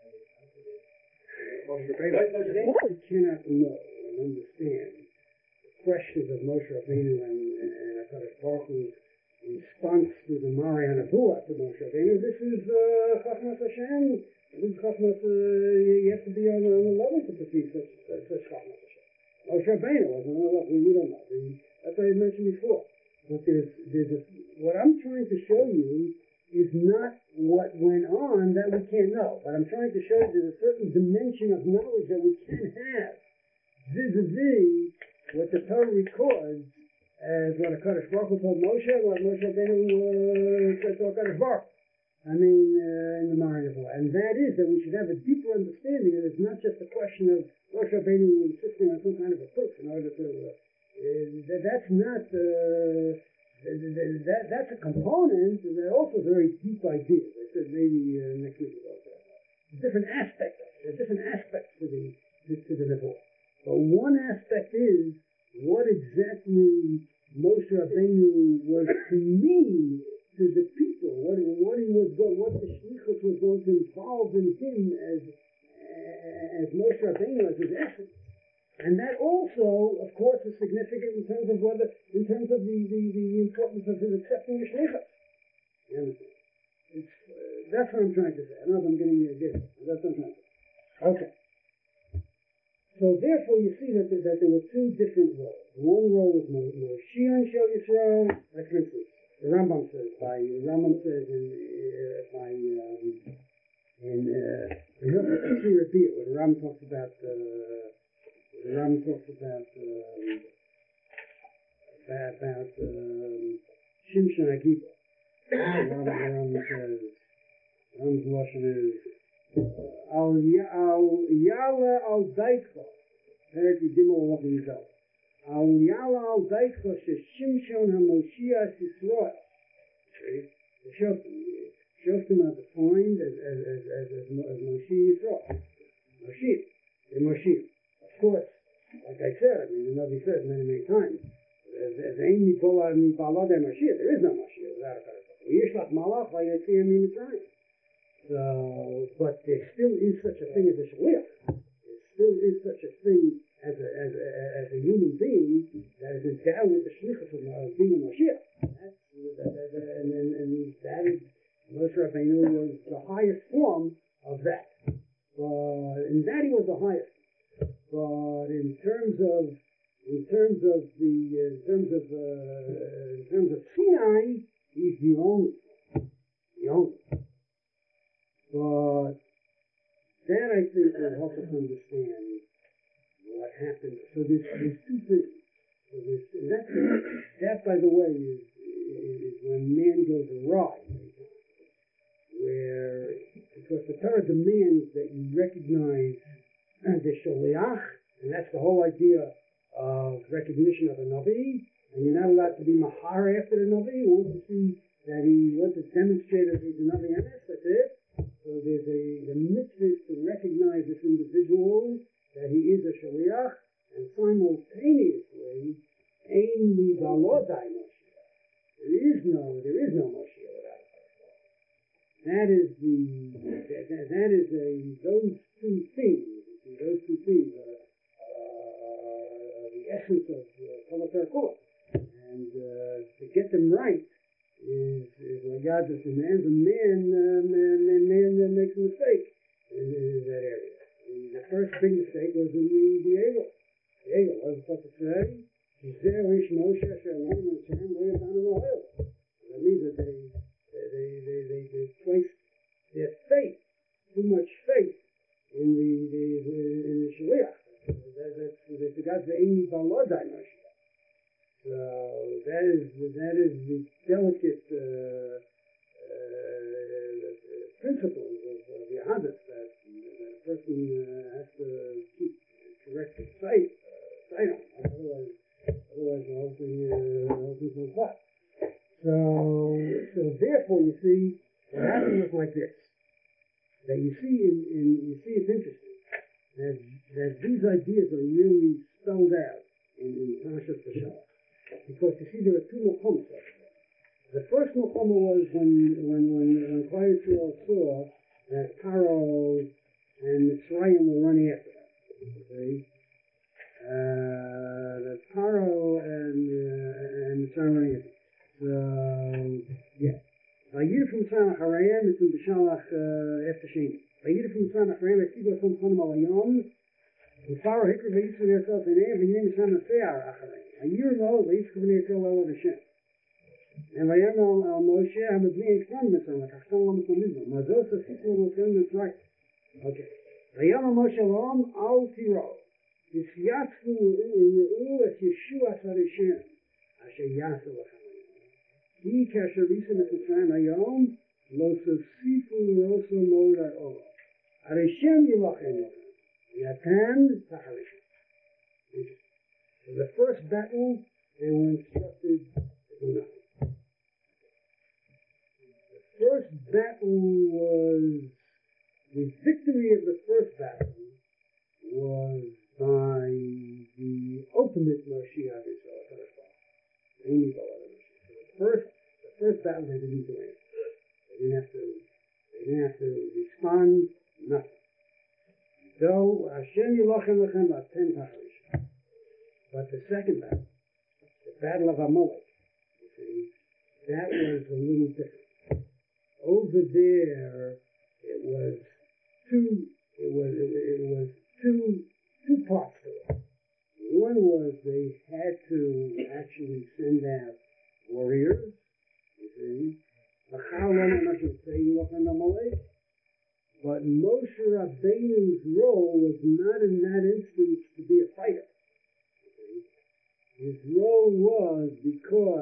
Speaker 1: We cannot know and understand the questions of Moshe Rabbeinu and HaKadosh Baruch Hu's response to the Mari HaNevuah to Moshe Rabbeinu. This is Chachmas Hashem. This is Chachmas. You have to be on a level to perceive such such Chachmas Hashem. Moshe Rabbeinu wasn't on a level. We don't know. That's what I mentioned before. But there's there's a, what I'm trying to show you is not what went on that we can't know. But I'm trying to show you there's a certain dimension of knowledge that we can have vis-a-vis what the Torah records as what HaKadosh Baruch Hu told Moshe, what Moshe Rabbeinu uh, said to HaKadosh Baruch Hu. I mean, uh, in the Mari HaNevuah. And that is that we should have a deeper understanding that it's not just a question of Moshe Rabbeinu insisting on some kind of a proof in order to... Uh, uh, that's not... Uh, That, that's a component, and they're also very deep ideas. I said maybe uh, next week about that. Different aspects. There are different aspects to the to, to the Nebuah. But one aspect is what exactly Moshe Rabbeinu was to mean to the people. What what he was going, what the shlichus was going to involve in him as as Moshe Rabbeinu as his essence. And that also, of course, is significant in terms of whether, in terms of the, the, the importance of his accepting the shlichus. You understand? It's, uh, that's what I'm trying to say. I don't know if I'm getting you a gift. That's what I'm trying to say. Okay. So therefore, you see that, that there were two different roles. One role was Moshiach Shel Yisrael. Like for instance, the Rambam says by the Rambam says in uh, by um, in uh, in repeat what the Rambam talks about. Uh, The Ram talks about um, about, about um, Shimshon Agiba. The Ram says, Ram's Lashon is Al Yala Al Daitcha. Perek Yidimah Olach Yizal. Al Yala Al Daitcha She Shimshon HaMoshiach Yisrael. The Shoftim, Shoftim are defined as as as as, as, as Moshiach Yisrael. Moshiach, the Moshiach. Of course, like I said, I mean, the Navi says many, many times, there is no Mashiach without a Kadosh. So, but there still is such a thing as a Shaliach. There still is such a thing as a, as a, as a human being that is endowed with the Shlichus of uh, being a Mashiach. That's, that, that, that, and, and, and that is, Moshe Rabbeinu was the highest form of that. Uh, and that he was the highest. But in terms of, in terms of the, in terms of, uh, in terms of Sinai, he's the only, the only. But that I think will help us understand what happened. So there's, there's two things. So this, and that, that, by the way, is, is when man goes awry. Where, because the Torah demands that you recognize the Shaliach, and that's the whole idea of recognition of a Navi, and you're not allowed to be Mahar after the Navi. You want to see that he wants to demonstrate that he's a Navi Emes, that's it. So there's a, the mitzvah to recognize this individual, that he is a Shaliach, and simultaneously, Ein Mi Balodai Moshiach. There is no, there is no Moshiach without it. That is the, that, that is a, those two things, those two things are uh, the essence of Kol HaTorah. And uh, to get them right is, is what God just demands. A man, uh, man, man, man, man makes a mistake in, in that area. And the first big mistake was in the, the Egel. The Egel, what was supposed to say? That means that they, they, they, they, they placed their faith, too much faith, in the, the, the in the Shaliach. That, that's, they forgot the Ein Mi Balodai Moshiach. So that is that is the delicate uh, uh, principle of, of the Hadith that, that a person uh, has to keep correct sight, uh, sight on. Otherwise, otherwise the whole thing, uh, the whole thing goes flat. So, so therefore, you see, what happened was like this. That you see, in, in you see, it's interesting that that these ideas are really spelled out in, in Parashat Vayishlach. Because you see, there are two Milchamos. The first Milchama was when when when when Klal Yisrael saw that Paro and Mitzrayim were running after them. Okay, uh, that Paro and uh, and Mitzrayim running after them. So yeah, Vayir from Mitzrayim Acharayim, it's in B'Shalach after Sheni. Vayir from Mitzrayim Acharayim, it's Tigo Som Chonim Al Hayom. And Pharaoh Hikra Vayisrael Yisrael Teinei, Vayir Mitzrayim Afear Acharayim. A year ago, the Yisrael B'nei Yisrael Elo Hashem. And Vayam Al Moshe, I'm a Bnei Yisrael Mitzrayim, like Achsan Lam Mitzrayim. Mazos Asisrael Mitzrayim Mitzrayim. Okay. Vayam Al Moshe Lam Al Tiro. Yisyatzu U'u Es Yeshua Sarishim. Asher Yasu L'chamayim. Hi Kasher Risa Mitzrayim Hayom, Lo Sosifu L'Roso Moda O. Arishem Yilachem Yilachem. Yatan Taharishim. So the first battle, they were instructed to do nothing. The first battle was, the victory of the first battle was by the ultimate Moshiach Yisrael. So the first, the first battle they didn't do anything. They didn't have to, they didn't have to respond, nothing. Though Hashem Yilachem Lechem Aten Taharishim. But the second battle, the battle of Amalek, you see, that was a little different. Over there, it was two. It was it, it was two two parts to it. One was they had to actually send out warriors. You see, but Moshe Rabbeinu's role was not in that instance to be a fighter. His role was because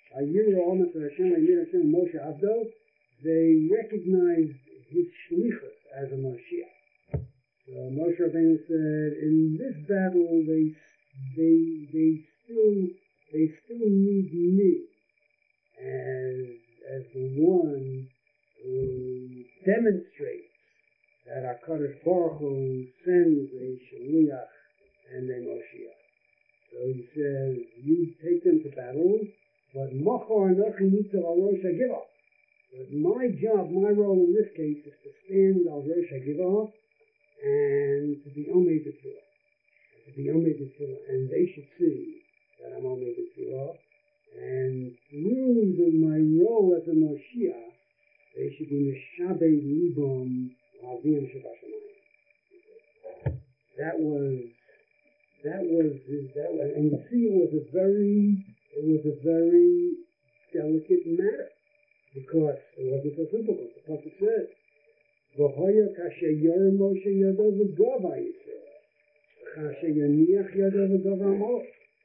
Speaker 1: Moshe Abdo, they recognized his shlichus as a Moshiach. So Moshe Rabbeinu said, in this battle, they they they still they still need me as as the one who demonstrates that HaKadosh Baruch Hu sends a shliach and a Moshiach. So he says, you take them to battle, but Machar Anochi Nitzav Al Rosh HaGivah. But my job, my role in this case is to stand Al Rosh HaGivah and to be Omed B'Tfilah. To be Omed B'Tfilah. And they should see that I'm Omed B'Tfilah. And through the, my role as a Moshiach, they should be Meshabei Libam Avim Shabbat. That was That was, that was, and you see, it was a very, it was a very delicate matter, because it wasn't so simple. As the prophet says, "V'hoya kasher yor Moshe yadav v'gava Yisrael, kasher yaniach yadav v'gava Amalek."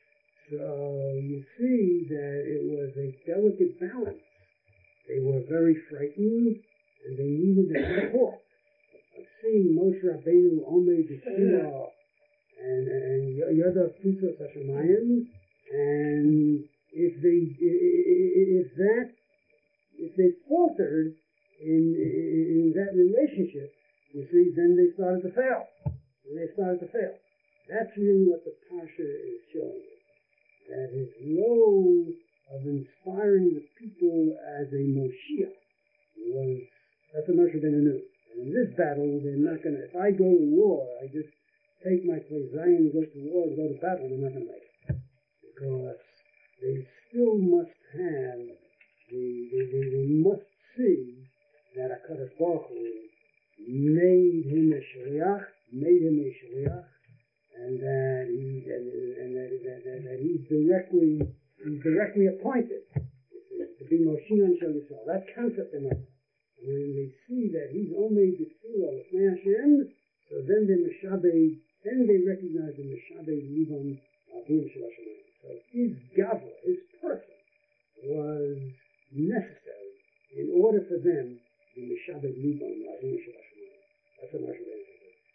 Speaker 1: So you see that it was a delicate balance. They were very frightened, and they needed the support of seeing Moshe Rabbeinu Omed Yeshua and and Yoda Putzos Hashemayim, and if they if that if they faltered in in that relationship, you see, then they started to fail. And they started to fail. That's really what the Pasha is showing us. That his role of inspiring the people as a Moshiach was, that's what Moshe Rabbeinu knew. And in this battle, they're not going to, if I go to war, I just take my place Zion and go to war and go to battle, they're not going to make it. Because they still must have, the, they, they, they must see that HaKadosh Baruch Hu made him a Shaliach, made him a Shaliach, and that he and, and that, that, that, that he's directly he's directly appointed to be Moshiach Shel Yisrael. That concept in us. And when they see that he's only the Tefillah with Hashem, so then they Meshabed, then they recognize the Meshabed Livam Avim Shel Hashem. So his gavra, his person, was necessary in order for them to Meshabed Livam Avim Shel Hashem. That's what Moshe Rabbeinu said.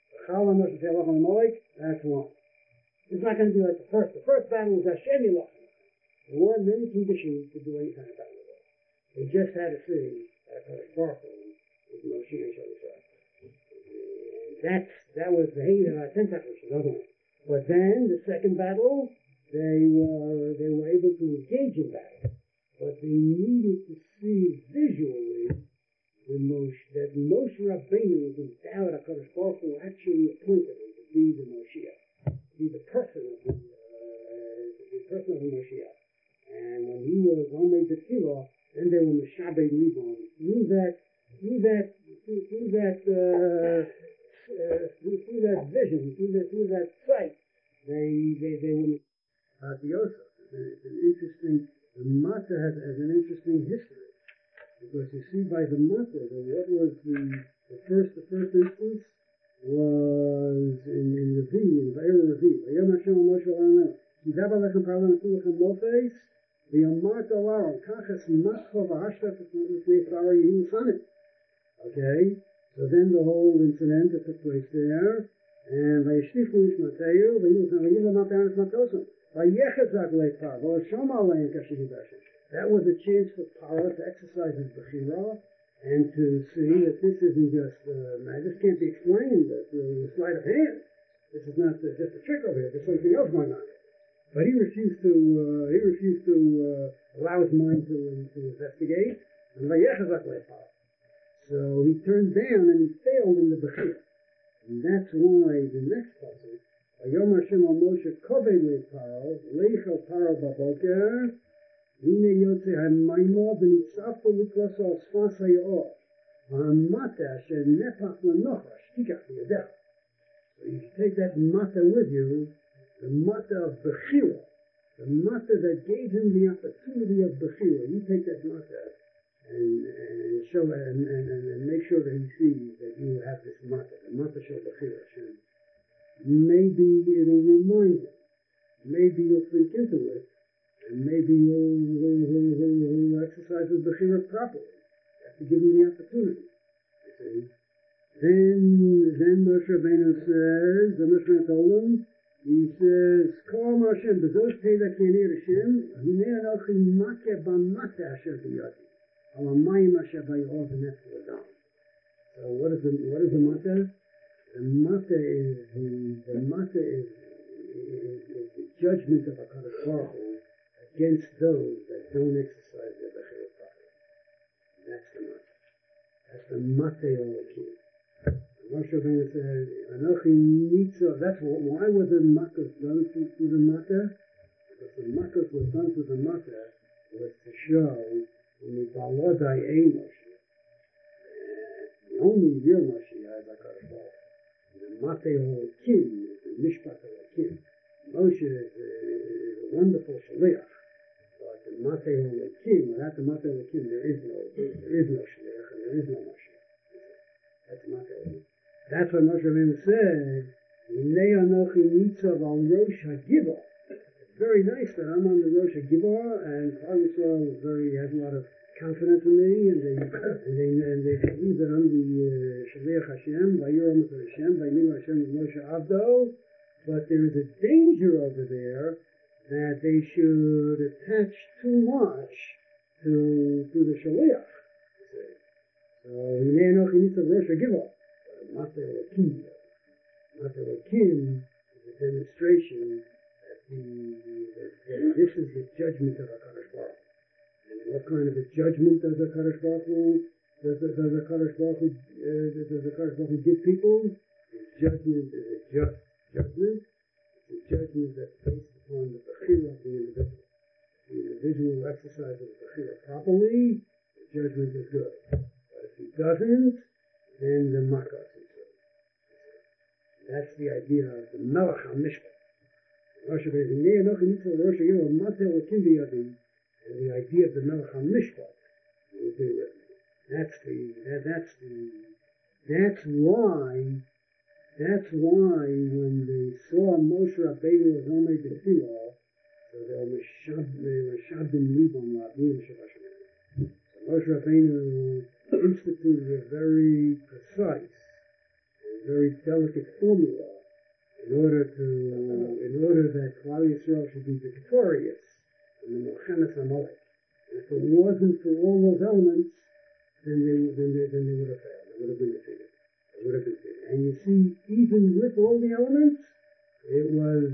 Speaker 1: That's one. It's not going to be like the first. The first battle was Hashem Yilach. There weren't many conditions to do any kind of battle at all. They just had to see that HaKadosh Baruch Hu was Moshiach Shel Yisrael. That's that was the Hayyid of Tentach, which is another one. But then the second battle, they were they were able to engage in battle, but they needed to see visually the Moshe, that Moshe Rabbeinu was endowed, HaKadosh Baruch Hu actually appointed him to be the Moshiach, to be the person of the, uh, the person of the Moshiach. And when he was Omed Tefillah, then they were Meshabed Livam. Through that, through that, through, through that, uh, uh, through, through that vision, through that, through that sight, they, they, they were uh, the Yosef. It's an interesting, the Matzah has, has an interesting history. Because you see by the matter that what was the, the first the first instance was in in Revi, in Vayera Revi. Vayom Hashem Moshe Rabbeinu. Kidab Alechem Parlan Afilechem Mofes. V'Yamart Alaron Kachas Matcha V'Hashtaf L'Fnei Pharaoh Yehi Sanim. Okay, so then the whole incident that took place there, and Vayishtifu Yishmateyu Vayinu Vayinu V'Matayon Yishmatosam Vayechazak Le'Par V'Shoma Alein Kashiv Hashem. That was a chance for Paro to exercise his Bechira and to see that this isn't just, uh, this can't be explained with a sleight of hand. This is not uh, just a trick over here. There's something else going on. But he refused to, uh, he refused to uh, allow his mind to, to investigate. And so he turned down and he failed in the Bechira. And that's why the next passage, Vayom Hashem al Moshe Kovei le'Paro, Leichel Paro Baboker, הנה יוצא המימו וניצבת לקרוסו על שפס היאור. המטה אשר נפח לנוחש, תיקח בידך. So you take that mata with you, the mata of Bechira, the mata that gave him the opportunity of Bechira. You take that mata and, and show and, and, and make sure that he sees that you have this mata, the mata shel Bechira. Maybe it'll remind him. Maybe you'll think into it. And maybe you'll, you'll, you'll, you'll, you'll exercise the Bechira properly. You have to give him the opportunity. You see? Then, then Moshe Rabbeinu says, the Moshe Rabbeinu told him, he says, Kol Hashem, Bezos Teda K'yanei Hashem, Hine Anochi Makeh B'Mata Asher B'Yadi, Al Hamayim Asher B'Yor V'Nefesh L'Adam. So what is the, what is the Mata? The Mata is the, the Mata is, is, is the judgment of HaKadosh Baruch Hu against those that don't exercise their Bechira properly. That's the Mata. That's the Mata Olakim. Moshe Rabbeinu said, Anochi Nitzo. That's what, why were the Makkos done through, through the Mata? Because the Makkos was done through the Mata was to show in the Balodai Ein Moshe. The only real Moshe is HaKadosh Baruch Hu. The Mata Olakim is the Mishpat Olakim. Moshe is a, is a wonderful Shaliach. But the Mata Olakim, without the Mata Olakim, there is no, there is no Shaliach and there is no Moshe. That's Mata Olakim. That's what Moshe Rabbeinu said. Hinei Anochi Nitzav al Rosh HaGibah. At the very nice that I'm on the Rosh Hashanah, and Klal Yisrael is very has a lot of confidence in me, and they and they and they believe that I'm the Shaliach Hashem, by Yoram Hashem, by Minu Hashem Moshe Abdo. But there is a danger over there that they should attach too much to to the Shaliach. So Yinei Enoch Yitzchak Rosh Hashanah, Mata Elokim. Mata Elokim is a demonstration that the that, that this is the judgment of HaKadosh Baruch Hu. And what kind of a judgment does HaKadosh Baruch Hu does does HaKadosh Baruch Hu uh, does HaKadosh Baruch Hu give people? His judgment is a just judgment. It's a judgment that's based upon the bechira of the individual. If the individual exercises the bechira properly, the judgment is good. But if he doesn't, then the makkah is good. That's the idea of the Melech HaMishpat. Rosh Hashanah, Rosh Hashanah, and the idea of the Melech HaMishpat will be with me. That's the that, that's the that's why that's why when they saw Moshe Rabbeinu was only the Tefillah, so they were Meshabdim Libam La'avim Shabbat. So Moshe Rabbeinu instituted a very precise and very delicate formula in order to in order that Klal Yisrael should be victorious in the Milchemes Amalek. And if it wasn't for all those elements, then they then they, then they would have failed. They would have been defeated. They would have been defeated. And you see, even with all the elements, it was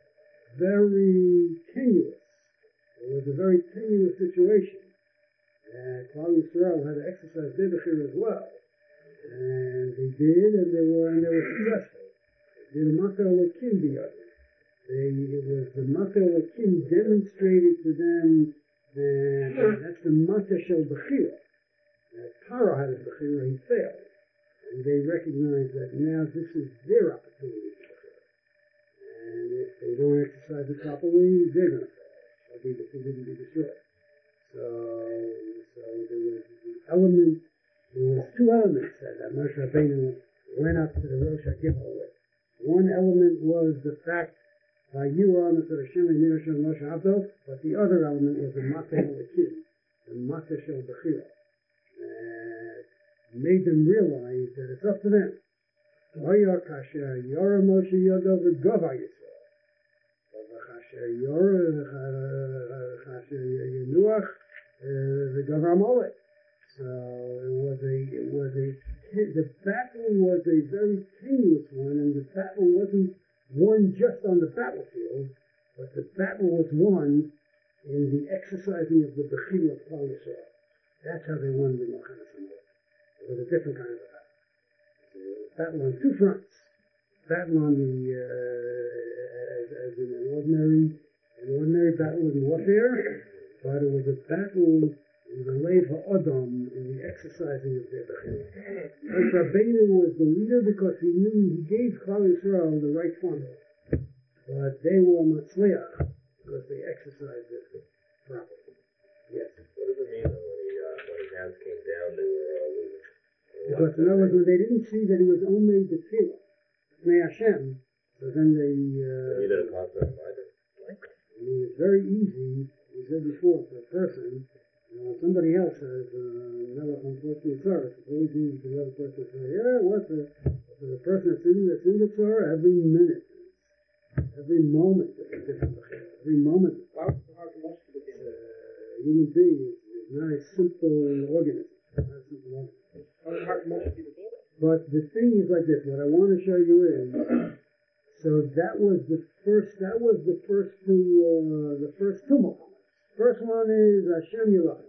Speaker 1: very tenuous. It was a very tenuous situation. And Klal Yisrael had to exercise their bechira as well, and they did, and they were and they were successful. They did a Mata Elokim biyad. They it was the Mata Elokim demonstrated to them that that's the Mata Shel Bechira. That Paro had a bechira, he failed, and they recognized that now this is their opportunity to bechira. And if they don't exercise it properly, they're going to fail. They'll be defeated and be destroyed. So, so there was the element, there was two elements that, that Moshe Rabbeinu went up to the Rosh Hashanah with. One element was the fact by Yoram Hashem and Hashem Moshe Abdo, but the other element was the Mata Elokim, the Mata Shel Bechira, that made them realize that it's up to them. Hoya Kasher Yoram Moshe Yodo v'Gava Yisrael. Kasher Yoram Kasher Yenuach the Gavar Molech. So it was a, it was a, the battle was a very tenuous one, and the battle wasn't won just on the battlefield, but the battle was won in the exercising of the Bechira of Klal Yisrael. That's how they won the Milchemes Amalek. It was a different kind of a battle. It was a battle on two fronts. Battle on the, uh, as, as in an ordinary, an ordinary battle in warfare, but it was a battle in the Lev HaAdam, in the exercising of their bechira. Moshe Rabbeinu was the leader because he knew he gave Klal Yisrael the right formula. But they were Matzliach because they exercised it properly. Yes.
Speaker 2: What does it mean that when, he, uh, when his hands came down, they were uh, losing?
Speaker 1: Because in other words, when they didn't see that he was only the Tefillah, May Hashem, so then they... Uh,
Speaker 2: you needed a constant reminder.
Speaker 1: I mean, it's very easy. We said before, for a person, you know, somebody else has uh, another unfortunate Torah. It's always easy for the other person to say, yeah, what the, for the person that's in, that's in the Torah, every minute, every moment is a different bechira. Every moment.
Speaker 3: Why was it hard for most of the
Speaker 1: Uh, a human being is, is not a simple organism. It's not a simple organism.
Speaker 3: Why was it hard for most of the
Speaker 1: But the thing is like this. What I want to show you is, so that was the first. That was the first two. Uh, the first two Muhammads. First one is Hashem Yilachim.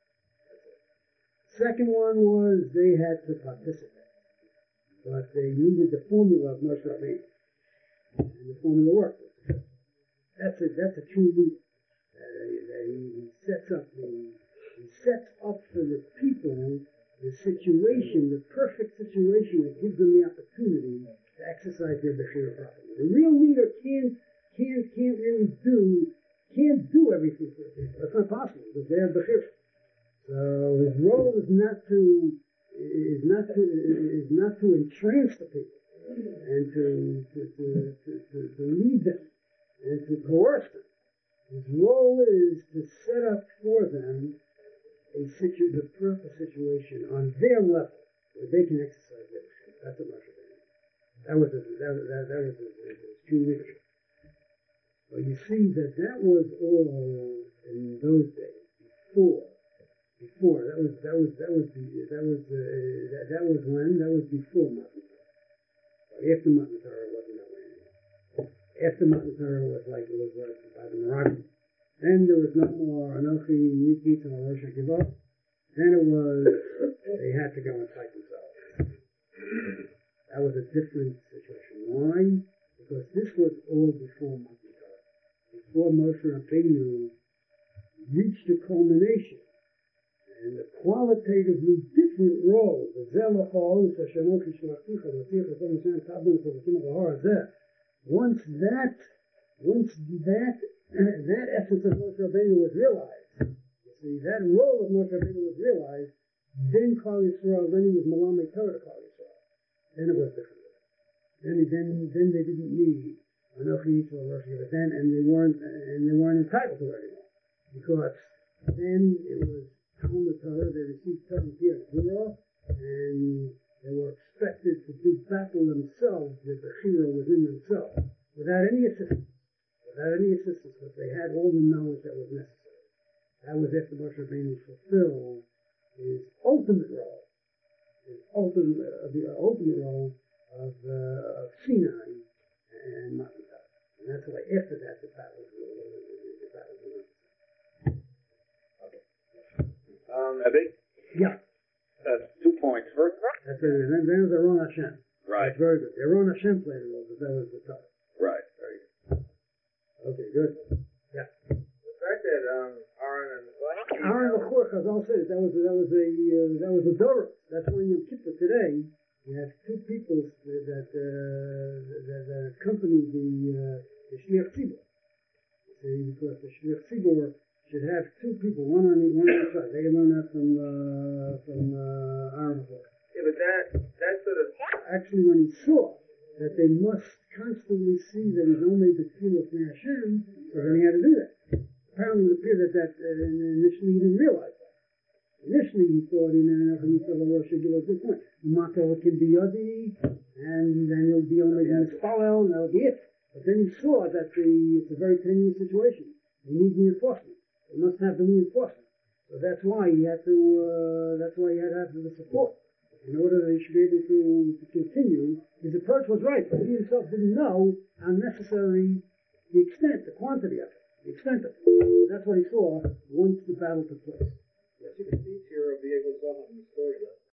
Speaker 1: Second one was they had to participate, but they needed the formula of Moshe Rabbeinu, and the formula worked. That's a that's a true leader. Uh, that he, he sets up the he sets up for the people the situation, the perfect situation that gives them the opportunity to exercise their bechira properly. The real leader can't can't can't really do can't do everything for the people. That's not possible because they have bechira. So his role is not to is not to is not to entrance the people and to to to, to, to, to lead them and to coerce them. His role is to set up for them a situ- the proper situation on their level where they can exercise leadership. That's what Moshe Rabbeinu did. That was his, that, that, that was his, his, his true leadership. But you see that that was all in those days before. Before that was that was that was the that was uh, that, that was when that was before Matan Torah. But after Matan Torah, it wasn't that way anymore. After Matan Torah was like it was like by the Moroccan. Then there was no more Anochi Mikit and Rosh Hashanah. Then it was they had to go and fight themselves. That was a different situation. Why? Because this was all before Matan Torah, before Moshe Rabbeinu reached a culmination. And the qualitatively different role, the Zelachos, Hashanochi Shlachticha, Laticha, Hashem, Tabin, Savakim, Bahar, Zeh. Once that, once that, that essence of Moshe Rabbeinu was realized, you see, that role of Moshe Rabbeinu was realized, then Klal Yisrael, then he was Malamei Torah to Klal Yisrael. Then it was different. Then, then, then they didn't need Anochi Yisrael, Rosh Hashanah, then, and they weren't, and they weren't entitled to it anymore. Because then it was Talmud Torah, they received Torah Piyah, and they were expected to do battle themselves with the Chira within themselves, without any assistance, without any assistance, because they had all the knowledge that was necessary. That was after Moshe Rabbeinu fulfilled his ultimate role, his ultimate, uh, the ultimate role of, uh, of Sinai and Matan Torah. And that's why after that the battles were, the battles were.
Speaker 4: Um, I think,
Speaker 1: Yeah.
Speaker 4: uh, two points. First,
Speaker 1: That's very good. Then there's Aaron Hashem.
Speaker 4: right,
Speaker 1: That's very good. Aaron Hashem played a role, but that was the top.
Speaker 4: right, very good.
Speaker 1: Okay, good.
Speaker 2: The fact that um, Aaron and
Speaker 1: Aaron Lachor Chazal said that was that was a uh, that was a Dora. That's why in Yom Kippur today you have two people that uh, that, that accompany the uh, the Shliach Tzibur. See, because the Shliach Tzibur should have two people, one on each one on each side. They can learn that from uh, from uh, Aaron Lachor.
Speaker 2: yeah, but that that sort of
Speaker 1: Actually, when he saw that they must constantly see that he's only the tefillah for Hashem, so then he had to do that. Apparently, it appeared that, that uh, initially he didn't realize that. Initially, he thought, you know, he thought the Rosh Hashanah was the point. Makel can be Yadi, and then he'll be only in his follow, and that'll be it. But then he saw that the, it's a very tenuous situation. They need reinforcement. They must have the reinforcement. So that's why he had to. Uh, that's why he had to have the support. In order that he should be able to, to continue, his approach was right, but he himself didn't know how necessary the extent, the quantity of it, the extent of it. That's what he saw once the battle took place.
Speaker 3: Yes, you can see here of the Eagle Zohar in the story.